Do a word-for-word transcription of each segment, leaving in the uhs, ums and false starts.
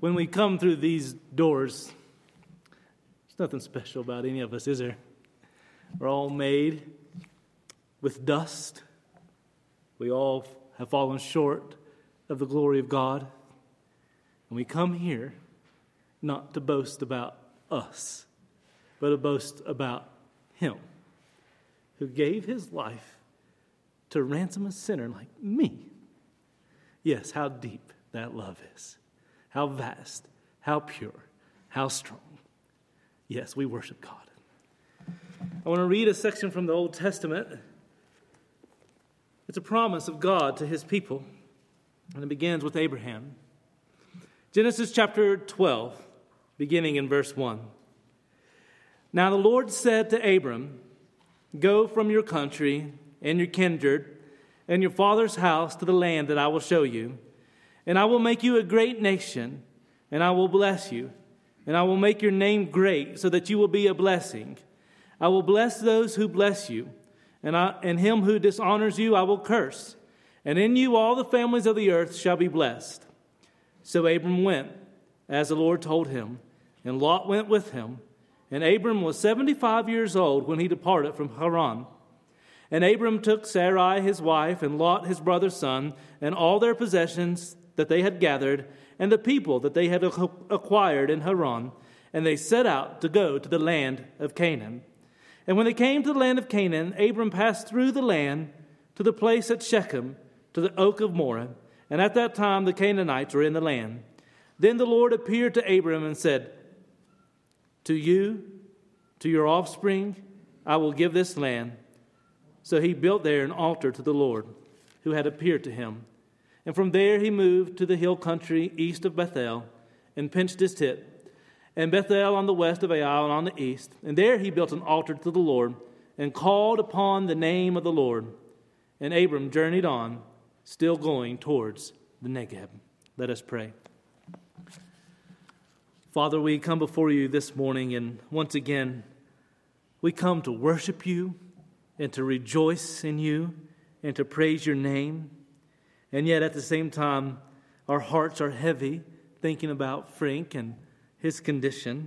when we come through these doors, there's nothing special about any of us, is there? We're all made with dust. We all have fallen short of the glory of God. And we come here not to boast about us, but to boast about Him, who gave His life to ransom a sinner like me. Yes, how deep that love is. How vast, how pure, how strong. Yes, we worship God. I want to read a section from the Old Testament. It's a promise of God to His people, and it begins with Abraham. Genesis chapter twelve, beginning in verse one. Now the Lord said to Abram, "Go from your country and your kindred and your father's house to the land that I will show you. And I will make you a great nation, and I will bless you. And I will make your name great, so that you will be a blessing. I will bless those who bless you, and, I, and him who dishonors you I will curse. And in you all the families of the earth shall be blessed." So Abram went, as the Lord told him, and Lot went with him. And Abram was seventy-five years old when he departed from Haran. And Abram took Sarai his wife, and Lot his brother's son, and all their possessions that they had gathered, and the people that they had acquired in Haran, and they set out to go to the land of Canaan. And when they came to the land of Canaan, Abram passed through the land to the place at Shechem, to the oak of Moreh, and at that time the Canaanites were in the land. Then the Lord appeared to Abram and said, "To you, to your offspring, I will give this land." So he built there an altar to the Lord, who had appeared to him. And from there he moved to the hill country east of Bethel, and pitched his tent, and Bethel on the west of Ai and on the east. And there he built an altar to the Lord, and called upon the name of the Lord. And Abram journeyed on, still going towards the Negeb. Let us pray. Father, we come before you this morning, and once again, we come to worship you, and to rejoice in you, and to praise your name. And yet at the same time, our hearts are heavy thinking about Frank and his condition.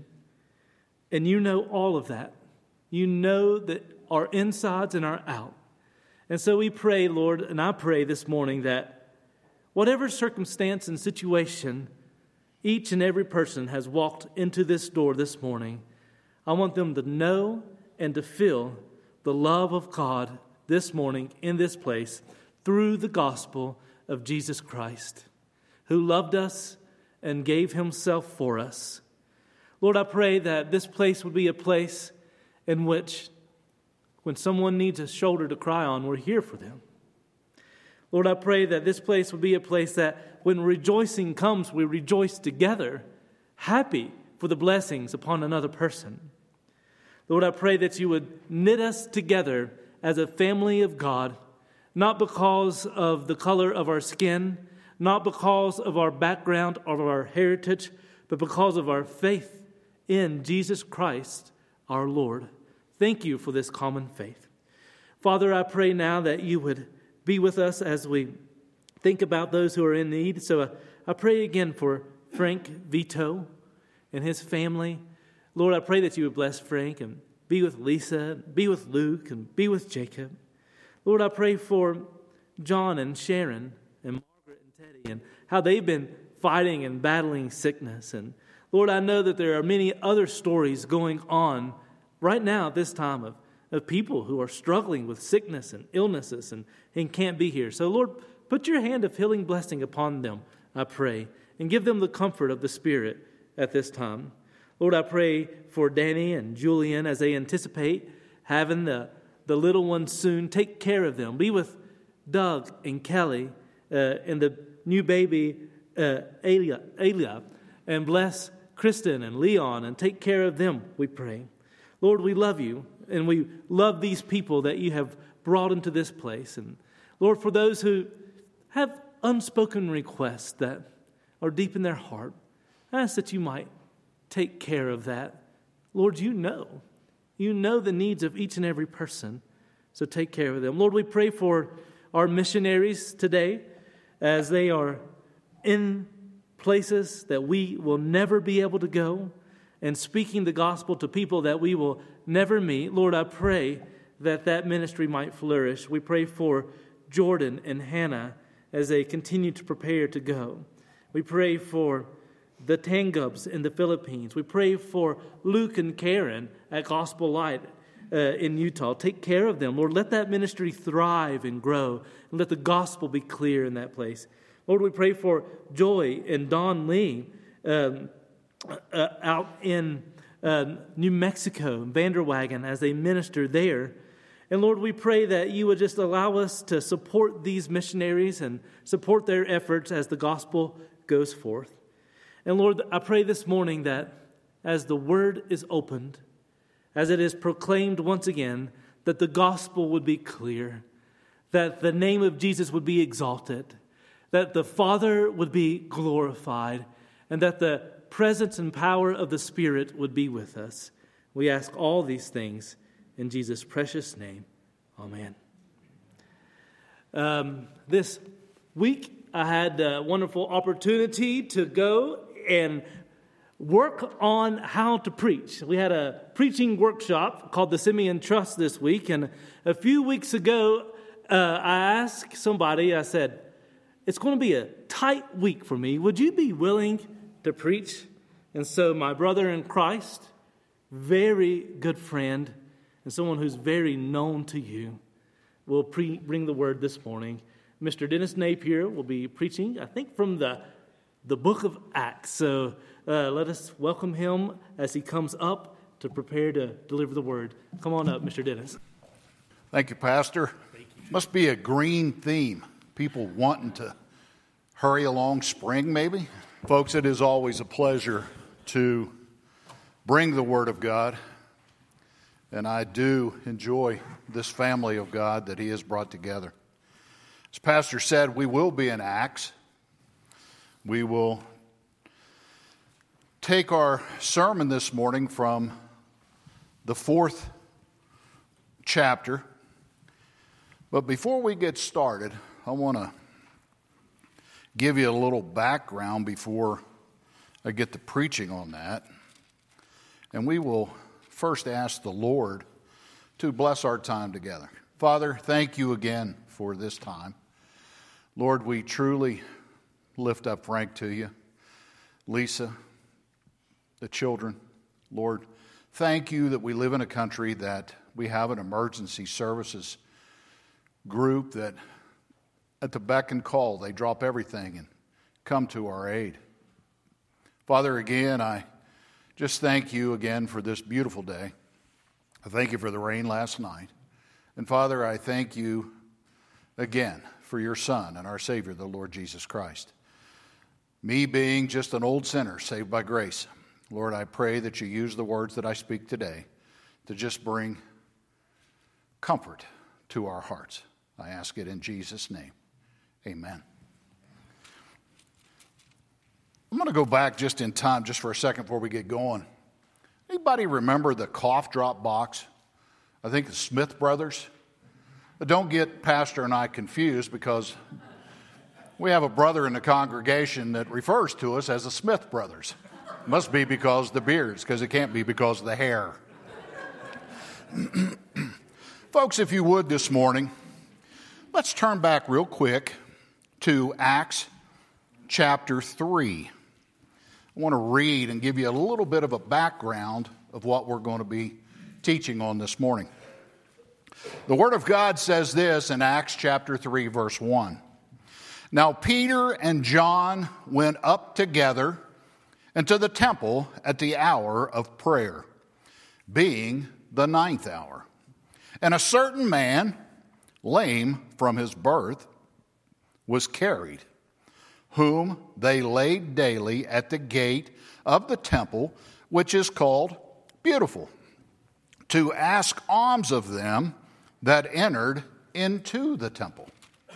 And you know all of that. You know that our insides and our out. And so we pray, Lord, and I pray this morning that whatever circumstance and situation each and every person has walked into this door this morning, I want them to know and to feel the love of God this morning in this place through the gospel of Jesus Christ, who loved us and gave himself for us. Lord, I pray that this place would be a place in which when someone needs a shoulder to cry on, we're here for them. Lord, I pray that this place would be a place that when rejoicing comes, we rejoice together, happy for the blessings upon another person. Lord, I pray that you would knit us together as a family of God, not because of the color of our skin, not because of our background or our heritage, but because of our faith in Jesus Christ, our Lord. Thank you for this common faith. Father, I pray now that you would be with us as we think about those who are in need. So uh, I pray again for Frank Vito and his family. Lord, I pray that you would bless Frank and be with Lisa, be with Luke, and be with Jacob. Lord, I pray for John and Sharon and Margaret and Teddy and how they've been fighting and battling sickness. And Lord, I know that there are many other stories going on right now at this time of, of people who are struggling with sickness and illnesses and, and can't be here. So Lord, put your hand of healing blessing upon them, I pray, and give them the comfort of the Spirit at this time. Lord, I pray for Danny and Julian as they anticipate having the, the little ones soon. Take care of them. Be with Doug and Kelly uh, and the new baby, uh, Elia, Elia, and bless Kristen and Leon and take care of them, we pray. Lord, we love you, and we love these people that you have brought into this place. And Lord, for those who have unspoken requests that are deep in their heart, I ask that you might take care of that. Lord, you know. You know the needs of each and every person, so take care of them. Lord, we pray for our missionaries today as they are in places that we will never be able to go, and speaking the gospel to people that we will never meet. Lord, I pray that that ministry might flourish. We pray for Jordan and Hannah as they continue to prepare to go. We pray for the Tangubs in the Philippines. We pray for Luke and Karen at Gospel Light uh, in Utah. Take care of them. Lord, let that ministry thrive and grow, and let the gospel be clear in that place. Lord, we pray for Joy and Don Lee um, uh, out in uh, New Mexico, Vanderwagen, as they minister there. And Lord, we pray that you would just allow us to support these missionaries and support their efforts as the gospel goes forth. And Lord, I pray this morning that as the word is opened, as it is proclaimed once again, that the gospel would be clear, that the name of Jesus would be exalted, that the Father would be glorified, and that the presence and power of the Spirit would be with us. We ask all these things in Jesus' precious name. Amen. Um, this week, I had a wonderful opportunity to go and work on how to preach. We had a preaching workshop called the Simeon Trust this week, and a few weeks ago, uh, I asked somebody, I said, it's going to be a tight week for me. Would you be willing to preach? And so my brother in Christ, very good friend, and someone who's very known to you, will pre- bring the word this morning. Mister Dennis Napier will be preaching, I think, from the, the book of Acts. So uh, let us welcome him as he comes up to prepare to deliver the word. Come on up, Mister Dennis. Thank you, Pastor. Thank you. Must be a green theme. People wanting to hurry along spring, maybe? Folks, it is always a pleasure to bring the Word of God. And I do enjoy this family of God that He has brought together. As Pastor said, we will be in Acts. We will take our sermon this morning from the fourth chapter. But before we get started, I want to give you a little background before I get to preaching on that. And we will first ask the Lord to bless our time together. Father, thank you again for this time. Lord, we truly lift up Frank to you, Lisa, the children. Lord, thank you that we live in a country that we have an emergency services group that at the beck and call, they drop everything and come to our aid. Father, again, I just thank you again for this beautiful day. I thank you for the rain last night. And Father, I thank you again for your Son and our Savior, the Lord Jesus Christ. Me being just an old sinner saved by grace, Lord, I pray that you use the words that I speak today to just bring comfort to our hearts. I ask it in Jesus' name. Amen. I'm going to go back just in time, just for a second before we get going. Anybody remember the cough drop box? I think the Smith Brothers. But don't get Pastor and I confused, because we have a brother in the congregation that refers to us as the Smith Brothers. Must be because of the beards, because it can't be because of the hair. Folks, if you would this morning, let's turn back real quick to Acts chapter three. I want to read and give you a little bit of a background of what we're going to be teaching on this morning. The Word of God says this in Acts chapter three, verse one. Now Peter and John went up together into the temple at the hour of prayer, being the ninth hour. And a certain man, lame from his birth, was carried, whom they laid daily at the gate of the temple, which is called Beautiful, to ask alms of them that entered into the temple.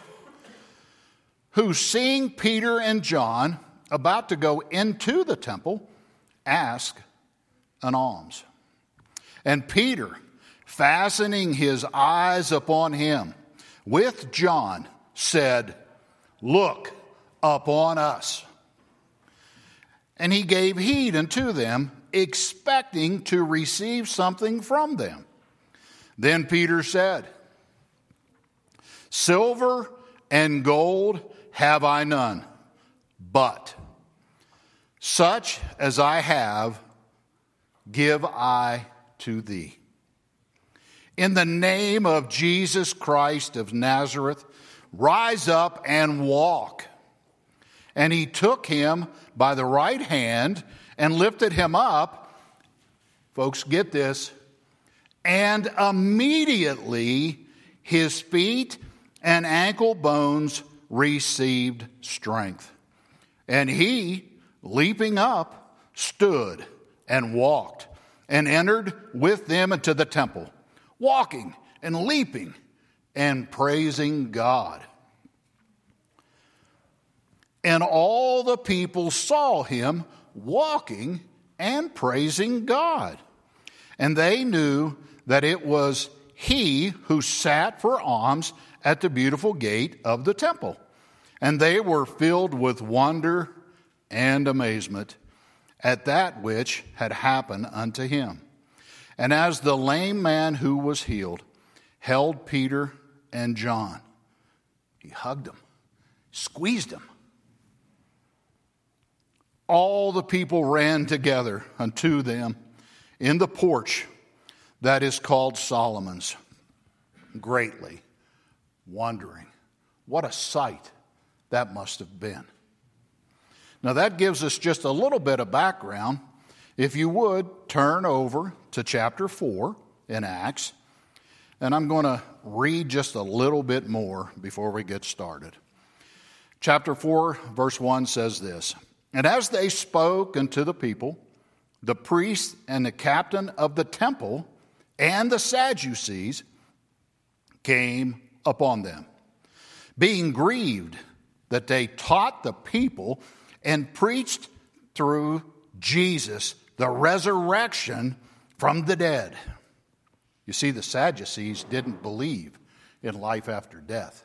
Who, seeing Peter and John about to go into the temple, asked an alms. And Peter, fastening his eyes upon him, with John, said, Look upon us. and he gave heed unto them, expecting to receive something from them. Then Peter said, Silver and gold have I none, but such as I have give I to thee. In the name of Jesus Christ of Nazareth, rise up and walk. And he took him by the right hand and lifted him up. Folks, get this. And immediately his feet and ankle bones received strength. And he, leaping up, stood and walked and entered with them into the temple, walking and leaping and praising God. And all the people saw him walking and praising God. And they knew that it was he who sat for alms at the beautiful gate of the temple. And they were filled with wonder and amazement at that which had happened unto him. And as the lame man who was healed held Peter and John, he hugged them, squeezed them. All the people ran together unto them in the porch that is called Solomon's, greatly wondering. What a sight that must have been. Now that gives us just a little bit of background. If you would, turn over to chapter four in Acts, and I'm going to read just a little bit more before we get started. Chapter four, verse one says this, And as they spoke unto the people, the priest and the captain of the temple and the Sadducees came upon them, being grieved that they taught the people and preached through Jesus the resurrection from the dead. You see, the Sadducees didn't believe in life after death.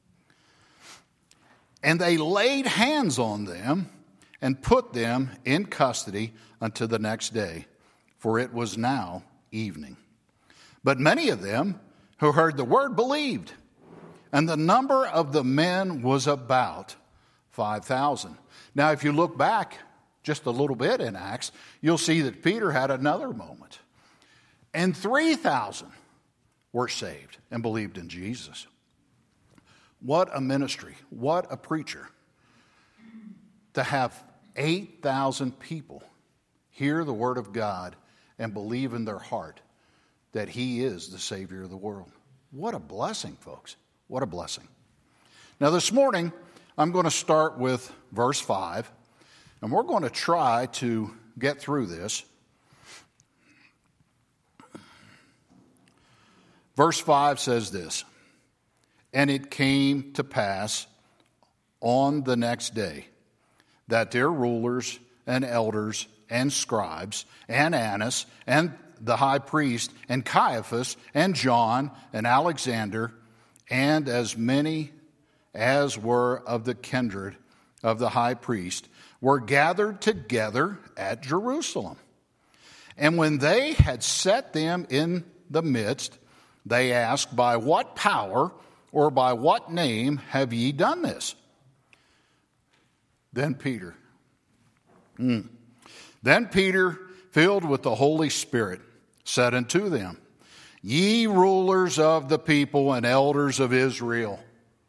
And they laid hands on them and put them in custody until the next day, for it was now evening. But many of them who heard the word believed, and the number of the men was about five thousand. Now, if you look back just a little bit in Acts, you'll see that Peter had another moment, and three thousand were saved and believed in Jesus. What a ministry, what a preacher, to have eight thousand people hear the word of God and believe in their heart that he is the Savior of the world. What a blessing, folks. What a blessing. Now this morning, I'm going to start with verse five, and we're going to try to get through this. Verse five says this, And it came to pass on the next day that their rulers and elders and scribes and Annas and the high priest and Caiaphas and John and Alexander and as many as were of the kindred of the high priest were gathered together at Jerusalem. And when they had set them in the midst, they asked, By what power or by what name have ye done this? Then Peter, mm, then Peter, filled with the Holy Spirit, said unto them, Ye rulers of the people and elders of Israel,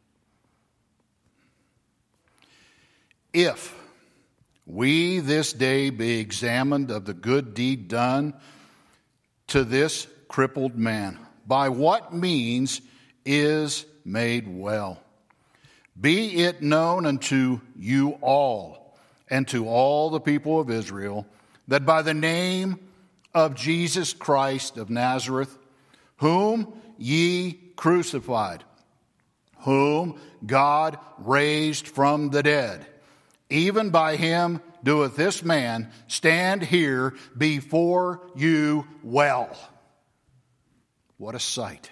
if we this day be examined of the good deed done to this crippled man, by what means is made well, be it known unto you all and to all the people of Israel that by the name of Jesus Christ of Nazareth, whom ye crucified, whom God raised from the dead, even by him doeth this man stand here before you well. What a sight.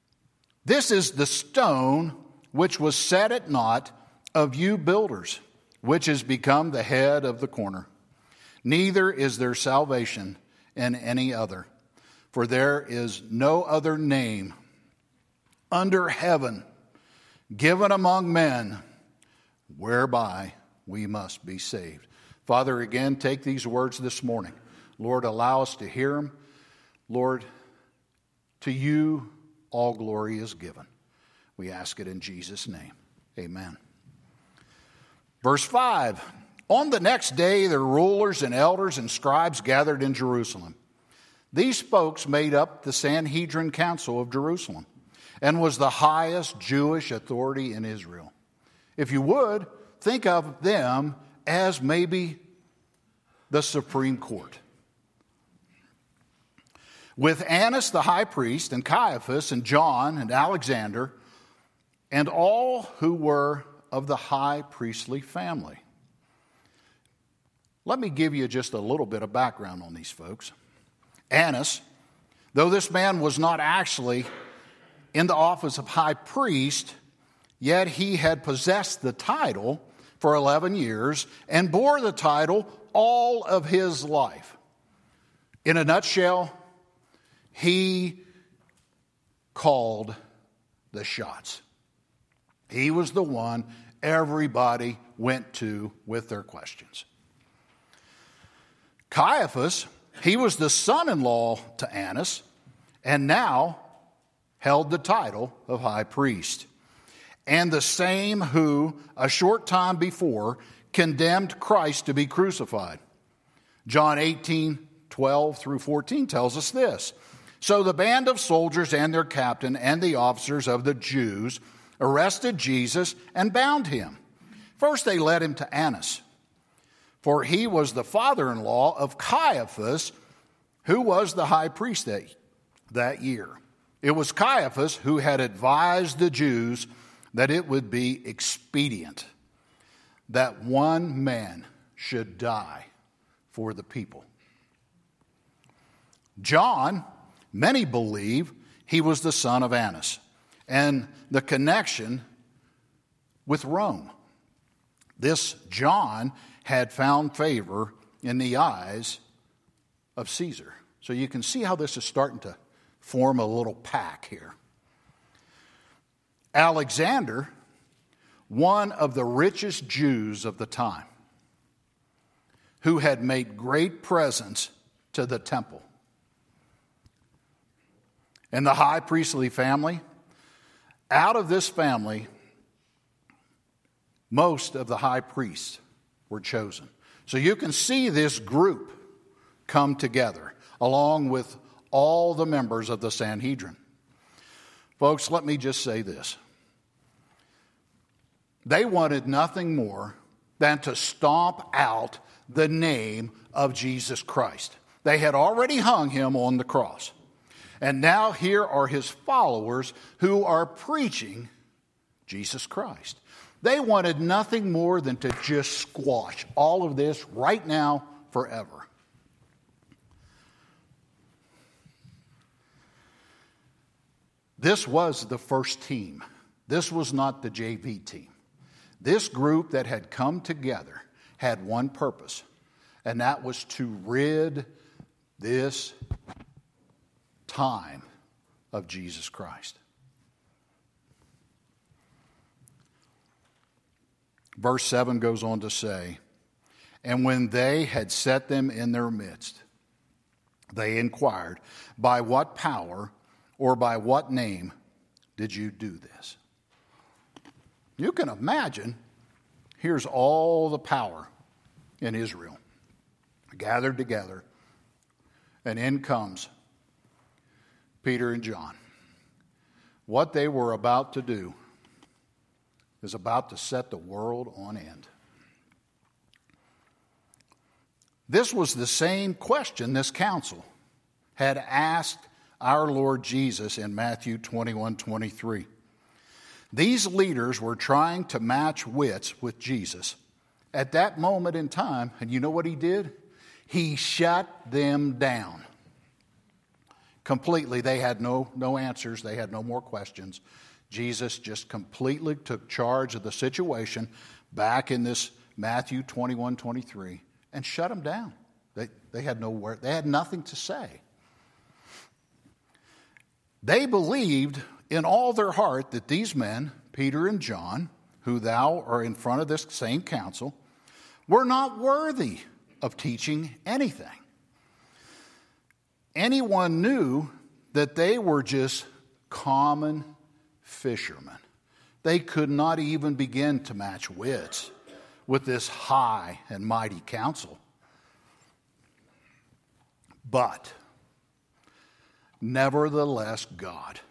This is the stone which was set at naught of you builders, which has become the head of the corner. Neither is there salvation in any other, for there is no other name under heaven given among men whereby we must be saved. Father, again, take these words this morning. Lord, allow us to hear them. Lord, to you all glory is given. We ask it in Jesus' name. Amen. Verse five, on the next day, the rulers and elders and scribes gathered in Jerusalem. These folks made up the Sanhedrin Council of Jerusalem and was the highest Jewish authority in Israel. If you would, think of them as maybe the Supreme Court. With Annas the high priest and Caiaphas and John and Alexander and all who were of the high priestly family. Let me give you just a little bit of background on these folks. Annas, though this man was not actually in the office of high priest, yet he had possessed the title for eleven years and bore the title all of his life. In a nutshell, he called the shots. He was the one everybody went to with their questions. Caiaphas, he was the son-in-law to Annas and now held the title of high priest, and the same who a short time before condemned Christ to be crucified. John eighteen, twelve through fourteen tells us this. So the band of soldiers and their captain and the officers of the Jews arrested Jesus and bound him. First they led him to Annas, for he was the father-in-law of Caiaphas, who was the high priest that, that year. It was Caiaphas who had advised the Jews that it would be expedient that one man should die for the people. John, many believe he was the son of Annas, and the connection with Rome. This John had found favor in the eyes of Caesar. So you can see how this is starting to form a little pack here. Alexander, one of the richest Jews of the time, who had made great presents to the temple. And the high priestly family, out of this family, most of the high priests were chosen. So you can see this group come together, along with all the members of the Sanhedrin. Folks, let me just say this. They wanted nothing more than to stomp out the name of Jesus Christ. They had already hung him on the cross. And now here are his followers who are preaching Jesus Christ. They wanted nothing more than to just squash all of this right now, forever. This was the first team. This was not the J V team. This group that had come together had one purpose, and that was to rid this time of Jesus Christ. Verse seven goes on to say, and when they had set them in their midst, they inquired, by what power or by what name did you do this? You can imagine, here's all the power in Israel gathered together, and in comes Peter and John. What they were about to do is about to set the world on end. This was the same question this council had asked our Lord Jesus in Matthew twenty-one twenty-three. These leaders were trying to match wits with Jesus at that moment in time, and you know what he did? He shut them down completely. They had no, no answers. They had no more questions. Jesus just completely took charge of the situation back in this Matthew twenty-one, twenty-three, and shut them down. They, they had no word, they had nothing to say. They believed in all their heart that these men, Peter and John, who thou are in front of this same council, were not worthy of teaching anything. Anyone knew that they were just common fishermen. They could not even begin to match wits with this high and mighty council. But, nevertheless, God.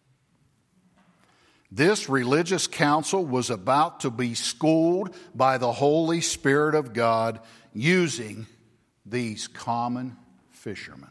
This religious council was about to be schooled by the Holy Spirit of God using these common fishermen.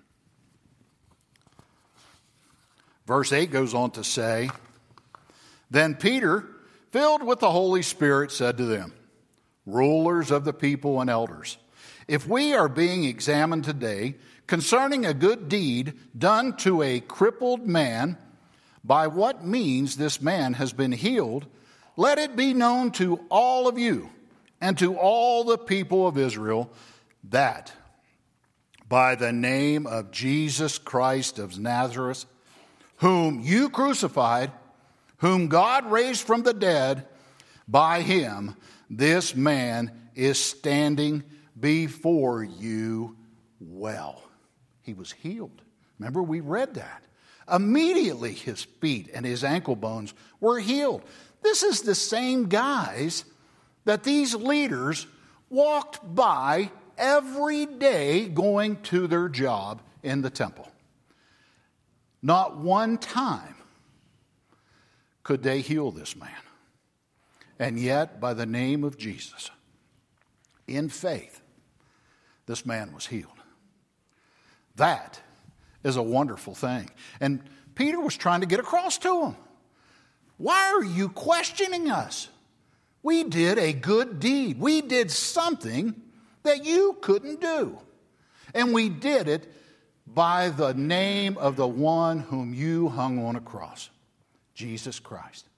Verse eight goes on to say, Then Peter, filled with the Holy Spirit, said to them, Rulers of the people and elders, if we are being examined today concerning a good deed done to a crippled man, by what means this man has been healed, let it be known to all of you and to all the people of Israel that by the name of Jesus Christ of Nazareth, whom you crucified, whom God raised from the dead, by him this man is standing before you well. He was healed. Remember, we read that. Immediately his feet and his ankle bones were healed. This is the same guys that these leaders walked by every day going to their job in the temple. Not one time could they heal this man. And yet, by the name of Jesus, in faith, this man was healed. That is a wonderful thing. And Peter was trying to get across to him. Why are you questioning us? We did a good deed. We did something that you couldn't do. And we did it by the name of the one whom you hung on a cross, Jesus Christ.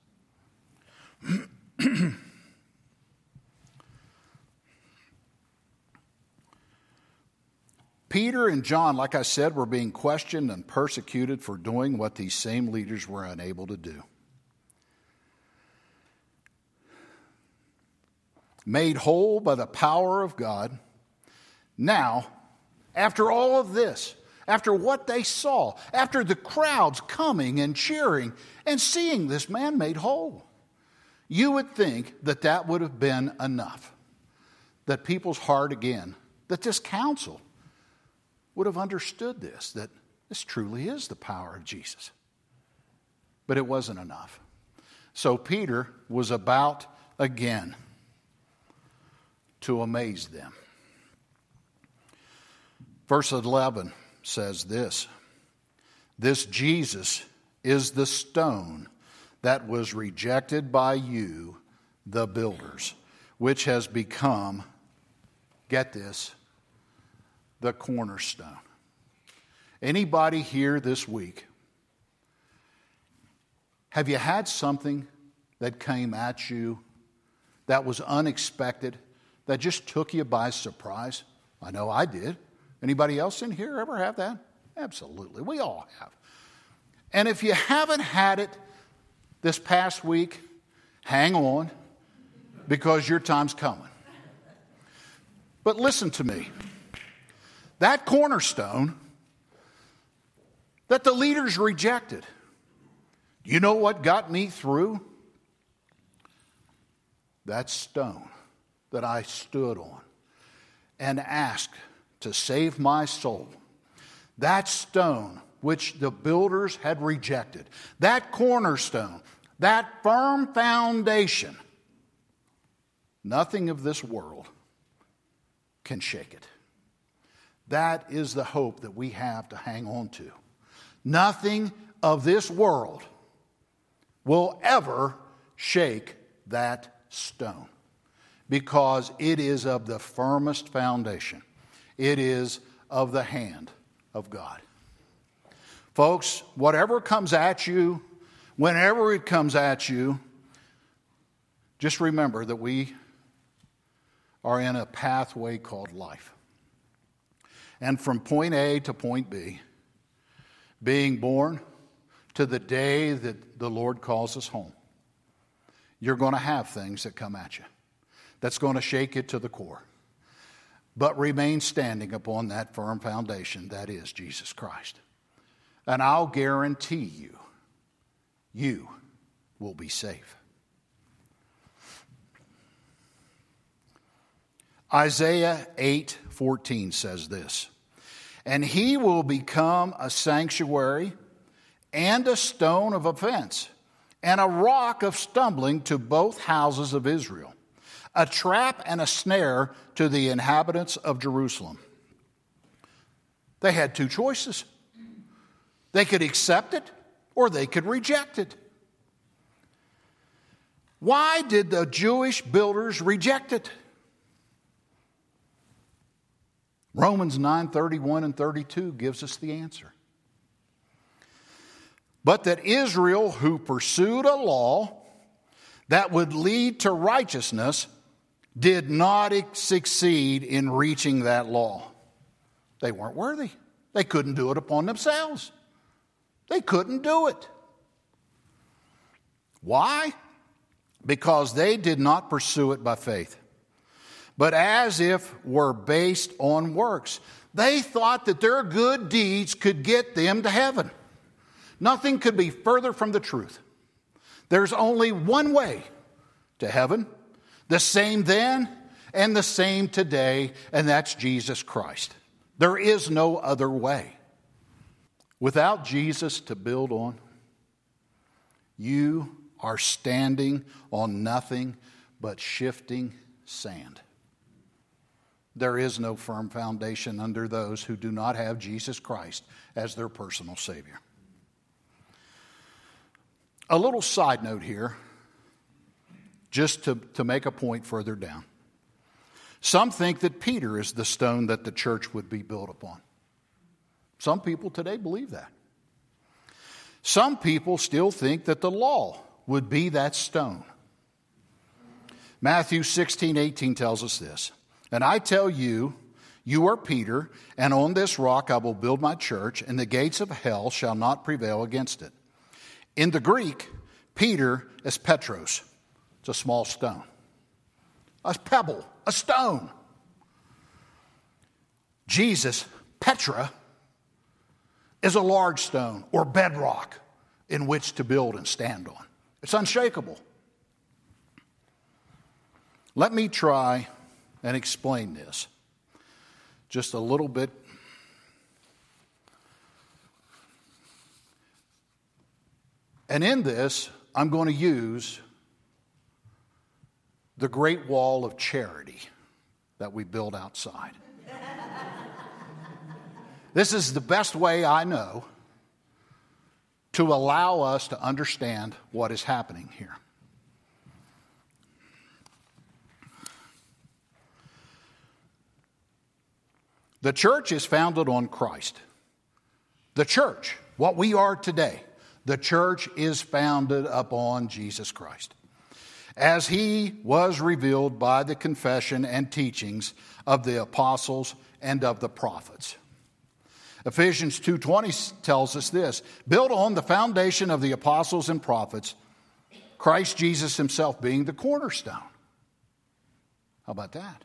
Peter and John, like I said, were being questioned and persecuted for doing what these same leaders were unable to do. Made whole by the power of God. Now, after all of this, after what they saw, after the crowds coming and cheering and seeing this man made whole, you would think that that would have been enough. That people's heart again, that this council would have understood this, that this truly is the power of Jesus. But it wasn't enough. So Peter was about again to amaze them. Verse eleven says this, This Jesus is the stone that was rejected by you, the builders, which has become, get this, the cornerstone. Anybody here this week, have you had something that came at you that was unexpected, that just took you by surprise? I know I did. Anybody else in here ever have that? Absolutely. We all have. And if you haven't had it this past week, hang on, because your time's coming. But listen to me. That cornerstone that the leaders rejected, you know what got me through? That stone that I stood on and asked to save my soul. That stone which the builders had rejected. That cornerstone, that firm foundation. Nothing of this world can shake it. That is the hope that we have to hang on to. Nothing of this world will ever shake that stone, because it is of the firmest foundation. It is of the hand of God. Folks, whatever comes at you, whenever it comes at you, just remember that we are in a pathway called life. And from point A to point B, being born to the day that the Lord calls us home, you're going to have things that come at you that's going to shake you to the core. But remain standing upon that firm foundation that is Jesus Christ. And I'll guarantee you, you will be safe. Isaiah eight fourteen says this, "And he will become a sanctuary and a stone of offense and a rock of stumbling to both houses of Israel, a trap and a snare to the inhabitants of Jerusalem." They had two choices. They could accept it or they could reject it. Why did the Jewish builders reject it? Romans nine thirty-one and thirty-two gives us the answer. "But that Israel, who pursued a law that would lead to righteousness, did not succeed in reaching that law." They weren't worthy. They couldn't do it upon themselves. They couldn't do it. Why? Because they did not pursue it by faith, but as if were based on works. They thought that their good deeds could get them to heaven. Nothing could be further from the truth. There's only one way to heaven, the same then and the same today, and that's Jesus Christ. There is no other way. Without Jesus to build on, you are standing on nothing but shifting sand. There is no firm foundation under those who do not have Jesus Christ as their personal Savior. A little side note here, just to, to make a point further down. Some think that Peter is the stone that the church would be built upon. Some people today believe that. Some people still think that the law would be that stone. Matthew sixteen eighteen tells us this, "And I tell you, you are Peter, and on this rock I will build my church, and the gates of hell shall not prevail against it." In the Greek, Peter is Petros. It's a small stone. A pebble, a stone. Jesus, Petra, is a large stone or bedrock in which to build and stand on. It's unshakable. Let me try and explain this just a little bit. And in this, I'm going to use the Great Wall of Charity that we build outside. This is the best way I know to allow us to understand what is happening here. The church is founded on Christ. The church, what we are today, the church is founded upon Jesus Christ, as he was revealed by the confession and teachings of the apostles and of the prophets. Ephesians two twenty tells us this, "Built on the foundation of the apostles and prophets, Christ Jesus himself being the cornerstone." How about that?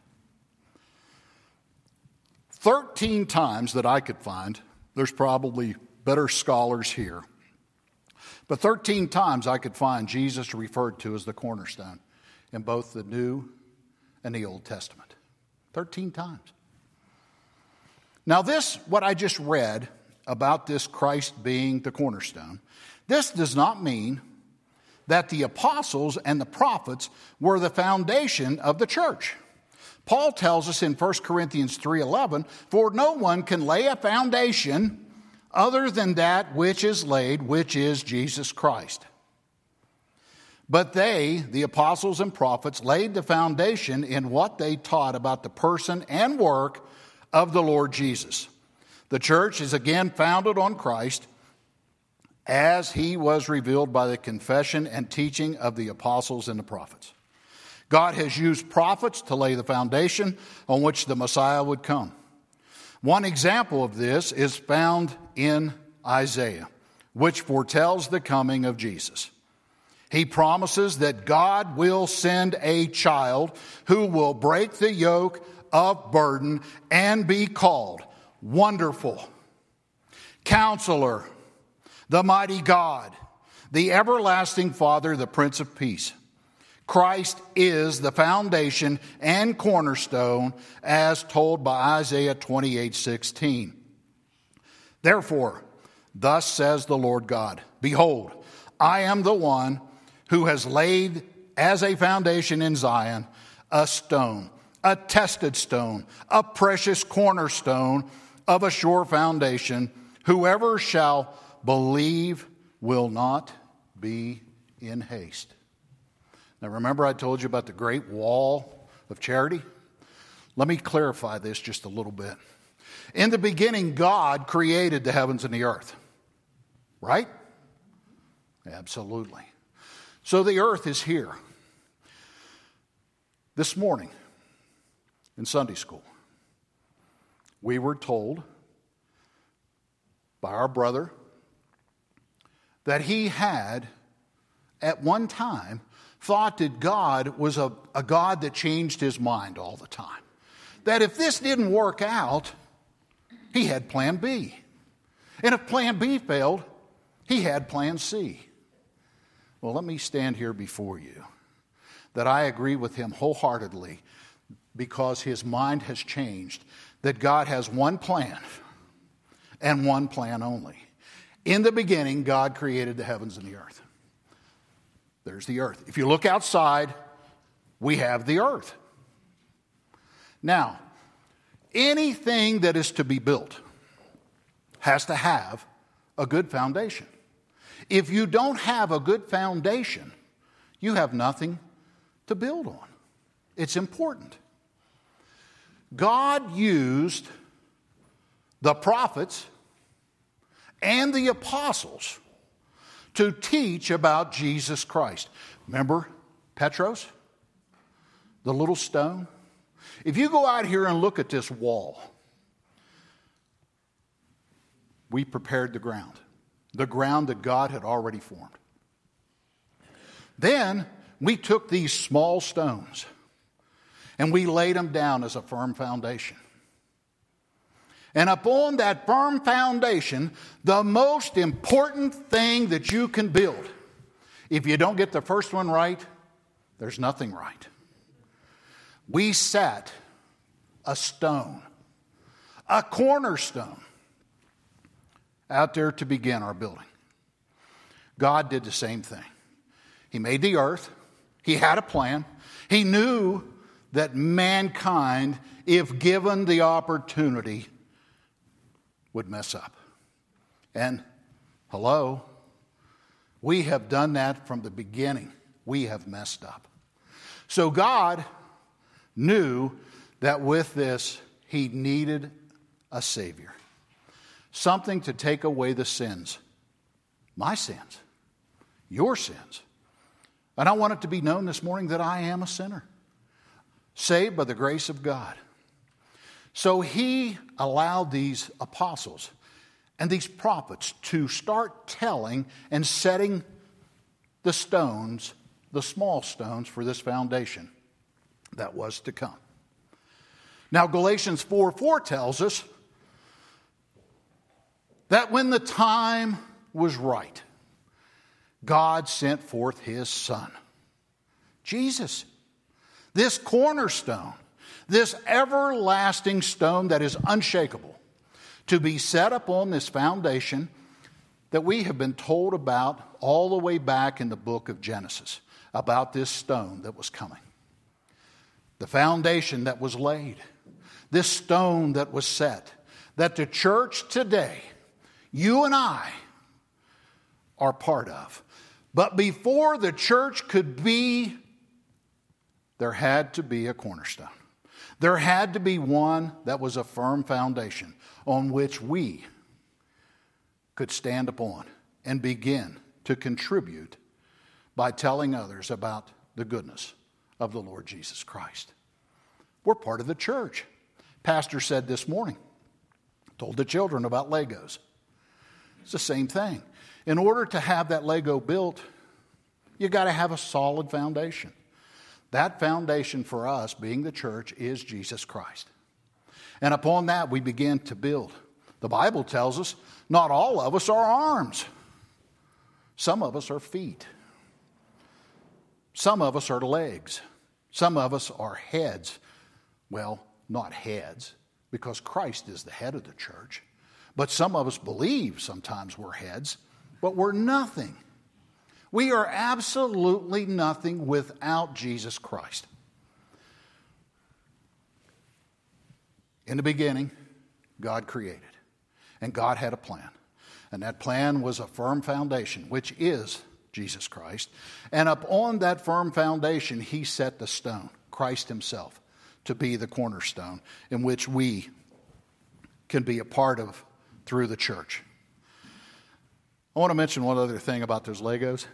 Thirteen times that I could find, there's probably better scholars here, but thirteen times I could find Jesus referred to as the cornerstone in both the New and the Old Testament. Thirteen times. Now this, what I just read about this Christ being the cornerstone, this does not mean that the apostles and the prophets were the foundation of the church. Paul tells us in First Corinthians three eleven, "For no one can lay a foundation other than that which is laid, which is Jesus Christ. But they, the apostles and prophets, laid the foundation in what they taught about the person and work of the Lord Jesus. The church is again founded on Christ as he was revealed by the confession and teaching of the apostles and the prophets." God has used prophets to lay the foundation on which the Messiah would come. One example of this is found in Isaiah, which foretells the coming of Jesus. He promises that God will send a child who will break the yoke of burden and be called Wonderful, Counselor, the Mighty God, the Everlasting Father, the Prince of Peace. Christ is the foundation and cornerstone as told by Isaiah twenty-eight sixteen. Therefore, thus says the Lord God, behold, I am the one who has laid as a foundation in Zion a stone, a tested stone, a precious cornerstone of a sure foundation. Whoever shall believe will not be in haste. Now remember I told you about the great wall of charity? Let me clarify this just a little bit. In the beginning, God created the heavens and the earth. Right? Absolutely. So the earth is here. This morning in Sunday school, we were told by our brother that he had at one time thought that God was a, a God that changed his mind all the time. That if this didn't work out, he had plan B. And if plan B failed, he had plan C. Well, let me stand here before you that I agree with him wholeheartedly because his mind has changed, that God has one plan and one plan only. In the beginning, God created the heavens and the earth. There's the earth. If you look outside, we have the earth. Now, anything that is to be built has to have a good foundation. If you don't have a good foundation, you have nothing to build on. It's important. God used the prophets and the apostles to teach about Jesus Christ. Remember Petros? The little stone? If you go out here and look at this wall, we prepared the ground. The ground that God had already formed. Then we took these small stones and we laid them down as a firm foundation. And upon that firm foundation, the most important thing that you can build, if you don't get the first one right, there's nothing right. We set a stone, a cornerstone, out there to begin our building. God did the same thing. He made the earth. He had a plan. He knew that mankind, if given the opportunity, would mess up. And hello, we have done that from the beginning. We have messed up. So God knew that with this, he needed a Savior. Something to take away the sins. My sins. Your sins. And I want it to be known this morning that I am a sinner. Saved by the grace of God. So he allowed these apostles and these prophets to start telling and setting the stones, the small stones for this foundation that was to come. Now Galatians four four tells us that when the time was right, God sent forth his Son, Jesus, this cornerstone, this everlasting stone that is unshakable, to be set upon this foundation that we have been told about all the way back in the book of Genesis, about this stone that was coming. The foundation that was laid, this stone that was set, that the church today, you and I, are part of. But before the church could be, there had to be a cornerstone. There had to be one that was a firm foundation on which we could stand upon and begin to contribute by telling others about the goodness of the Lord Jesus Christ. We're part of the church. Pastor said this morning, told the children about Legos. It's the same thing. In order to have that Lego built, you got to have a solid foundation. That foundation for us, being the church, is Jesus Christ. And upon that, we begin to build. The Bible tells us not all of us are arms. Some of us are feet. Some of us are legs. Some of us are heads. Well, not heads, because Christ is the head of the church. But some of us believe sometimes we're heads, but we're nothing. We are absolutely nothing without Jesus Christ. In the beginning, God created, and God had a plan. And that plan was a firm foundation, which is Jesus Christ. And upon that firm foundation, he set the stone, Christ himself, to be the cornerstone in which we can be a part of through the church. I want to mention one other thing about those Legos.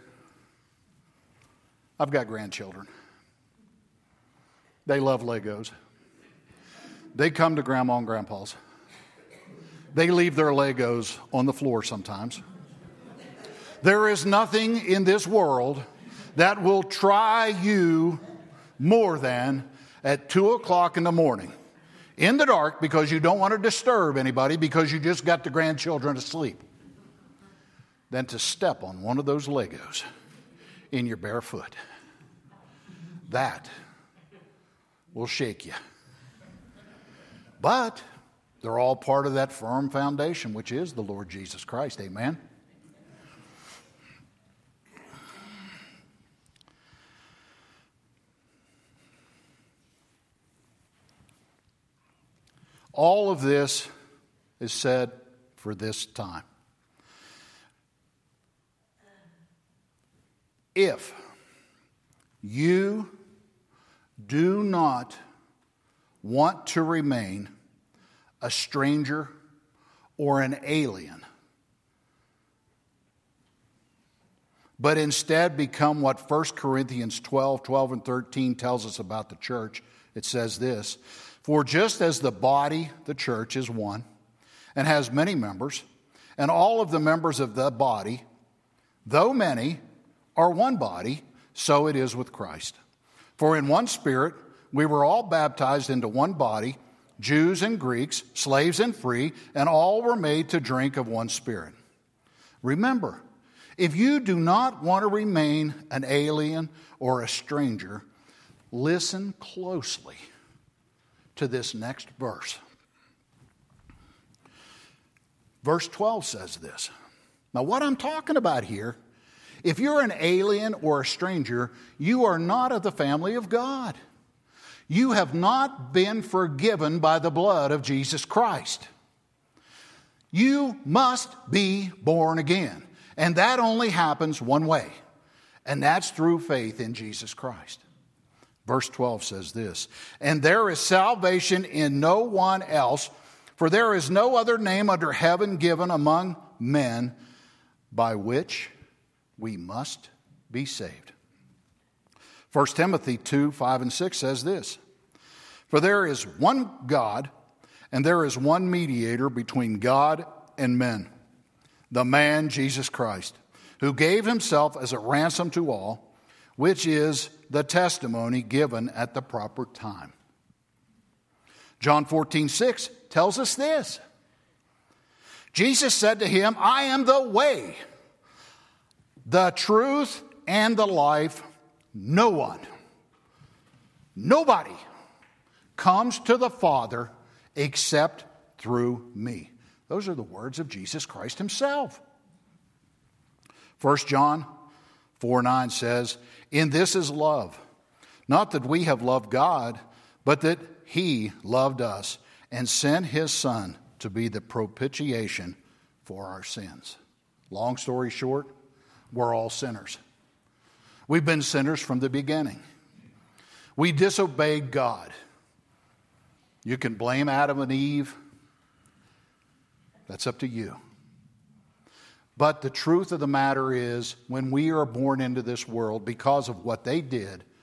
I've got grandchildren. They love Legos. They come to Grandma and Grandpa's. They leave their Legos on the floor sometimes. There is nothing in this world that will try you more than at two o'clock in the morning, in the dark, because you don't want to disturb anybody, because you just got the grandchildren asleep, than to step on one of those Legos in your bare foot. That will shake you. But they're all part of that firm foundation, which is the Lord Jesus Christ. Amen? All of this is said for this time. If you do not want to remain a stranger or an alien, but instead become what First Corinthians twelve, twelve and thirteen tells us about the church, it says this: for just as the body, the church, is one and has many members, and all of the members of the body, though many, are one body, so it is with Christ. For in one Spirit we were all baptized into one body, Jews and Greeks, slaves and free, and all were made to drink of one Spirit. Remember, if you do not want to remain an alien or a stranger, listen closely to this next verse. Verse twelve says this. Now, what I'm talking about here, if you're an alien or a stranger, you are not of the family of God. You have not been forgiven by the blood of Jesus Christ. You must be born again. And that only happens one way, and that's through faith in Jesus Christ. Verse twelve says this: and there is salvation in no one else, for there is no other name under heaven given among men by which we must be saved. First Timothy two, five and six says this: for there is one God, and there is one mediator between God and men, the man Jesus Christ, who gave himself as a ransom to all, which is the testimony given at the proper time. John fourteen, six tells us this: Jesus said to him, I am the way, the truth, and the life. No one, nobody comes to the Father except through me. Those are the words of Jesus Christ himself. First John four, nine says, in this is love, not that we have loved God, but that he loved us and sent his Son to be the propitiation for our sins. Long story short, we're all sinners. We've been sinners from the beginning. We disobeyed God. You can blame Adam and Eve. That's up to you. But the truth of the matter is, when we are born into this world, because of what they did,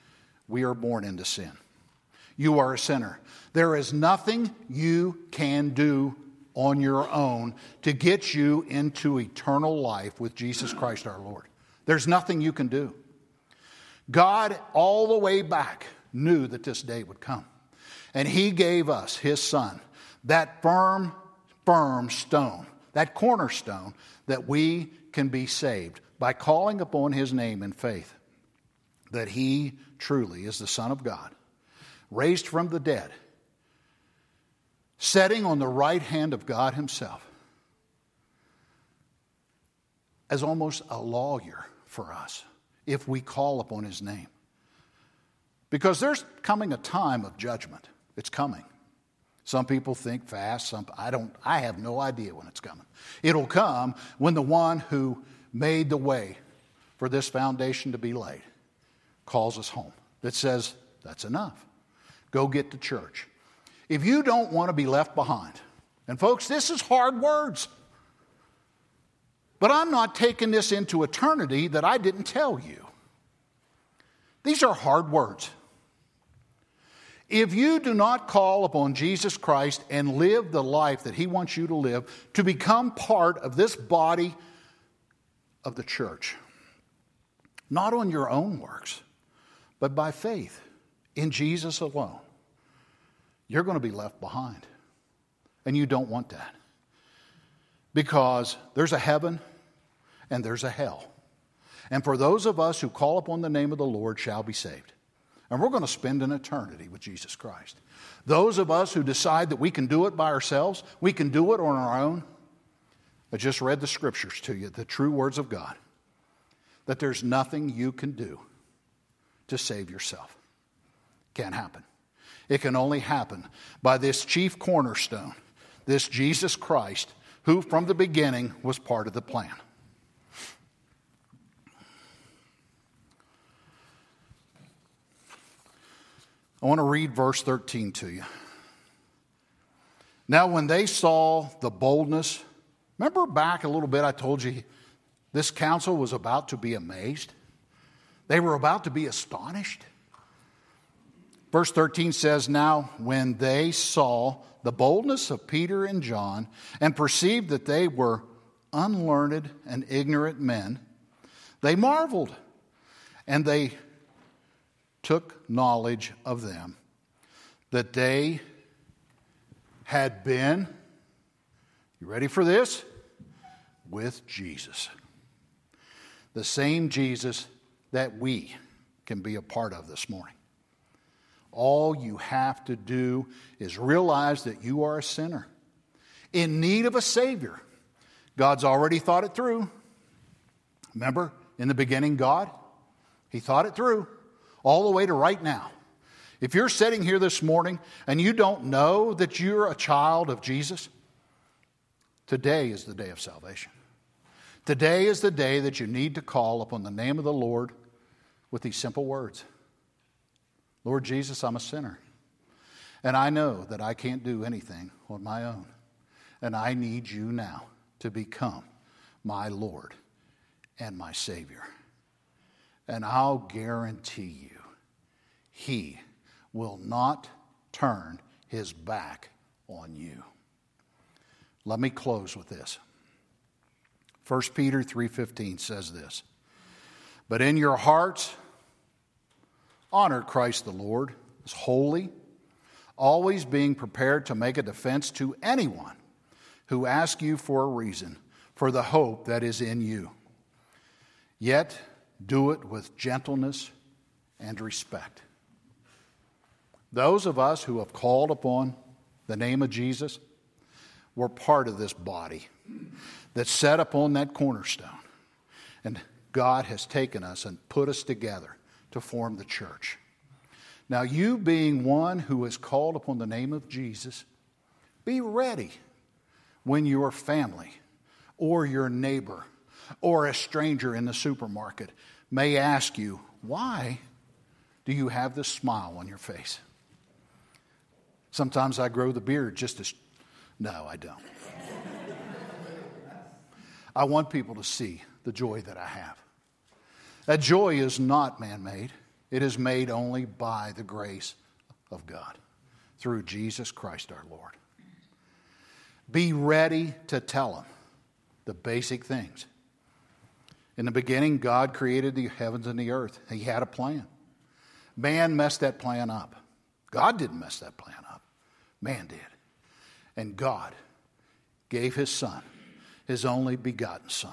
we are born into sin. You are a sinner. There is nothing you can do on your own to get you into eternal life with Jesus Christ our Lord. There's nothing you can do. God, all the way back, knew that this day would come. And He gave us His Son, that firm, firm stone, that cornerstone, that we can be saved by calling upon His name in faith, that He truly is the Son of God, raised from the dead, sitting on the right hand of God Himself, as almost a lawyer for us, if we call upon His name. Because there's coming a time of judgment. It's coming. Some people think fast. Some I don't. I have no idea when it's coming. It'll come when the one who made the way for this foundation to be laid calls us home. That says, that's enough. Go get to church. If you don't want to be left behind, and folks, this is hard words. But I'm not taking this into eternity that I didn't tell you. These are hard words. If you do not call upon Jesus Christ and live the life that He wants you to live, to become part of this body of the church, not on your own works, but by faith in Jesus alone, you're going to be left behind. And you don't want that. Because there's a heaven and there's a hell. And for those of us who call upon the name of the Lord shall be saved. And we're going to spend an eternity with Jesus Christ. Those of us who decide that we can do it by ourselves, we can do it on our own. I just read the scriptures to you, the true words of God, that there's nothing you can do to save yourself. Can't happen. It can only happen by this chief cornerstone, this Jesus Christ, who from the beginning was part of the plan. I want to read verse thirteen to you. Now when they saw the boldness, remember back a little bit I told you this council was about to be amazed? They were about to be astonished. Verse thirteen says, now when they saw the boldness of Peter and John and perceived that they were unlearned and ignorant men, they marveled, and they took knowledge of them that they had been, you ready for this? With Jesus. The same Jesus that we can be a part of this morning. All you have to do is realize that you are a sinner in need of a Savior. God's already thought it through. Remember, in the beginning, God, He thought it through all the way to right now. If you're sitting here this morning and you don't know that you're a child of Jesus, today is the day of salvation. Today is the day that you need to call upon the name of the Lord with these simple words. Lord Jesus, I'm a sinner. And I know that I can't do anything on my own. And I need you now to become my Lord and my Savior. And I'll guarantee you, He will not turn His back on you. Let me close with this. First Peter three fifteen says this, but in your hearts, honor Christ the Lord as holy, always being prepared to make a defense to anyone who asks you for a reason for the hope that is in you. Yet do it with gentleness and respect. Those of us who have called upon the name of Jesus, we're part of this body that's set upon that cornerstone. And God has taken us and put us together to form the church. Now, you being one who is called upon the name of Jesus, be ready when your family or your neighbor or a stranger in the supermarket may ask you, why do you have this smile on your face? Sometimes I grow the beard just as... No, I don't. I want people to see the joy that I have. That joy is not man-made. It is made only by the grace of God, through Jesus Christ our Lord. Be ready to tell them the basic things. In the beginning, God created the heavens and the earth. He had a plan. Man messed that plan up. God didn't mess that plan up. Man did. And God gave his Son, his only begotten Son,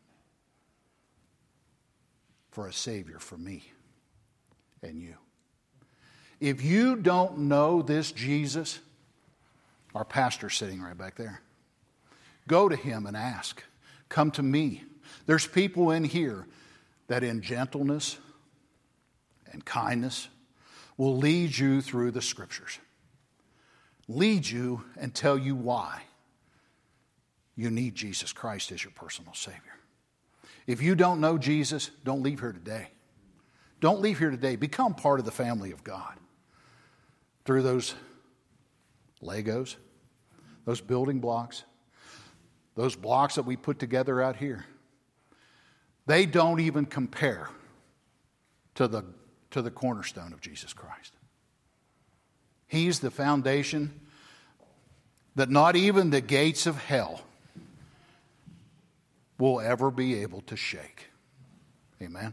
for a Savior for me and you. If you don't know this Jesus, our pastor's sitting right back there, go to him and ask. Come to me. There's people in here that in gentleness and kindness will lead you through the Scriptures. Lead you and tell you why you need Jesus Christ as your personal Savior. If you don't know Jesus, don't leave here today. Don't leave here today. Become part of the family of God through those Legos, those building blocks, those blocks that we put together out here. They don't even compare to the, to the cornerstone of Jesus Christ. He's the foundation that not even the gates of hell will ever be able to shake. Amen.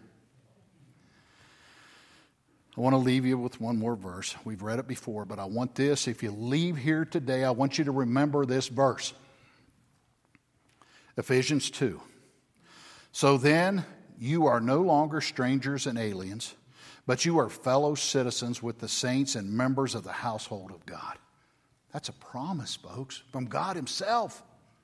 I want to leave you with one more verse. We've read it before, but I want this. If you leave here today, I want you to remember this verse. Ephesians two. So then, you are no longer strangers and aliens, but you are fellow citizens with the saints and members of the household of God. That's a promise, folks, from God himself.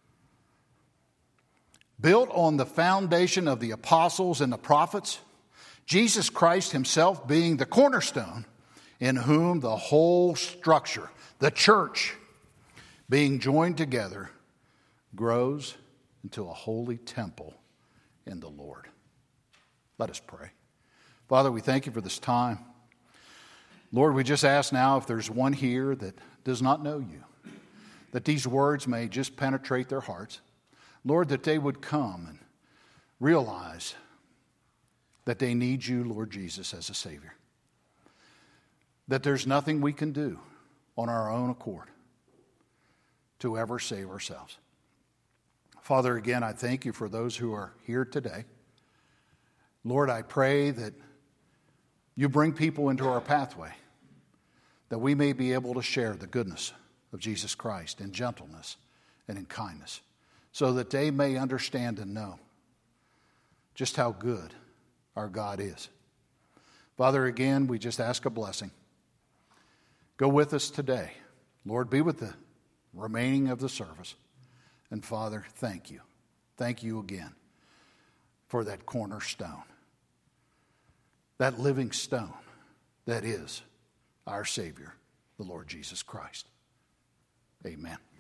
Built on the foundation of the apostles and the prophets, Jesus Christ himself being the cornerstone, in whom the whole structure, the church, being joined together, grows into a holy temple in the Lord. Let us pray. Father, we thank you for this time. Lord, we just ask now if there's one here that does not know you, that these words may just penetrate their hearts. Lord, that they would come and realize that they need you, Lord Jesus, as a Savior. That there's nothing we can do on our own accord to ever save ourselves. Father, again, I thank you for those who are here today. Lord, I pray that you bring people into our pathway, that we may be able to share the goodness of Jesus Christ in gentleness and in kindness, so that they may understand and know just how good our God is. Father, again, we just ask a blessing. Go with us today. Lord, be with the remaining of the service. And Father, thank you. Thank you again for that cornerstone, that living stone that is our Savior, the Lord Jesus Christ. Amen.